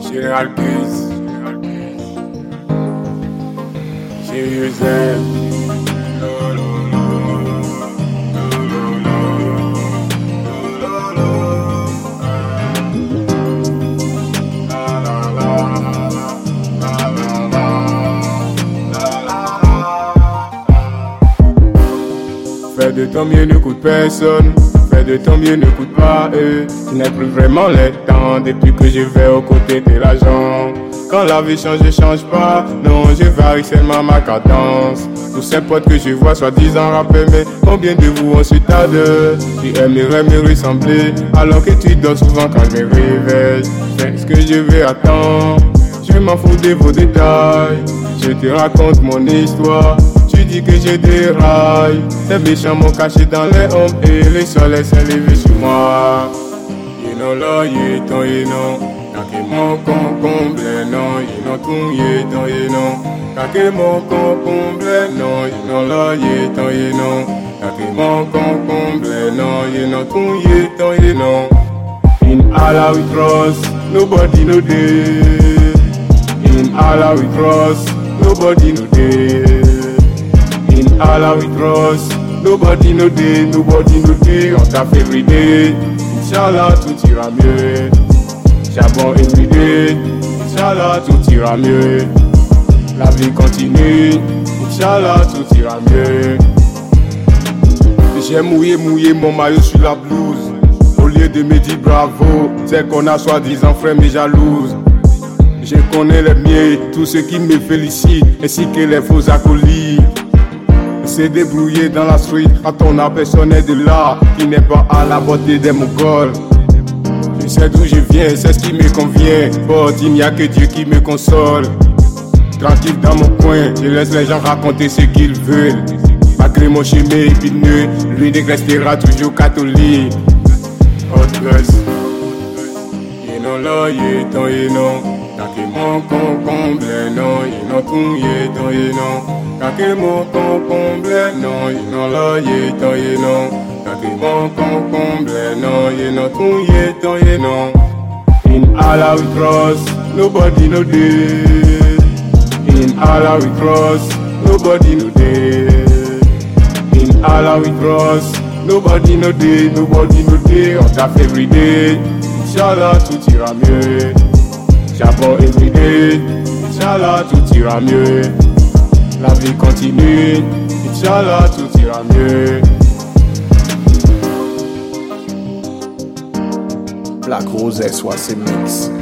Général Cuse, Sirius M. Faire de ton mieux ne coûte personne. Faire de ton mieux ne coûte pas eux. Ce n'est plus vraiment le temps depuis que je vais aux côtés de l'argent. Quand la vie change, je change pas. Non, je varie seulement ma cadence. Tous ces potes que je vois soi-disant rapper, mais combien de vous ont su tarder? Tu aimerais me ressembler alors que tu dors souvent quand je me réveille. Fais ce que je veux, attends. Je m'en fous de vos détails. Je te raconte mon histoire. Tu dis que je déraille. Ces méchants m'ont caché dans les hommes et le soleil s'est levé sur moi. You know là, you don't you know. Kake mon concomble, non, you know tout, you don't you know. Kake mon concomble, non, you know là, you don't you know. Kake mon concomble, non, you know tout, you don't you know. In Allah we trust, nobody know day. In Allah we trust, nobody know day. In Allah we trust, nobody know day, nobody know day. On tape every day, Inch'Allah tout ira mieux. Charbon everyday, Inch'Allah tout ira mieux. La vie continue, Inch'Allah tout ira mieux. J'ai mouillé mon maillot sur la blouse. Au lieu de me dire bravo, c'est qu'on a soi-disant frère mais jalouse. Je connais les miens, tous ceux qui me félicitent, ainsi que les faux acolytes. C'est débrouillé dans la street, à ton personne est de là, qui n'est pas à la beauté des Mongols. Je sais d'où je viens, c'est ce qui me convient, but il n'y a que Dieu qui me console. Tranquille dans mon coin, je laisse les gens raconter ce qu'ils veulent. Malgré mon chemin épineux, lui restera toujours catholique. Oh bless, you know là, you don't you know. Kake mon concomble, non, you know tout, you don't you know. Kake mon concomble, non, you know là, you don't you know. Kake mon concomble, non, you know tout, you don't you know. In Allah we trust, nobody know day. In Allah we trust, nobody know day. In Allah we trust, nobody know day, nobody know day. On tape every day, Inch'Allah tout ira mieux. Charbon everyday, Inch'Allah tout ira mieux. La vie continue, Inch'Allah tout ira mieux. Black Rose soit ses mix.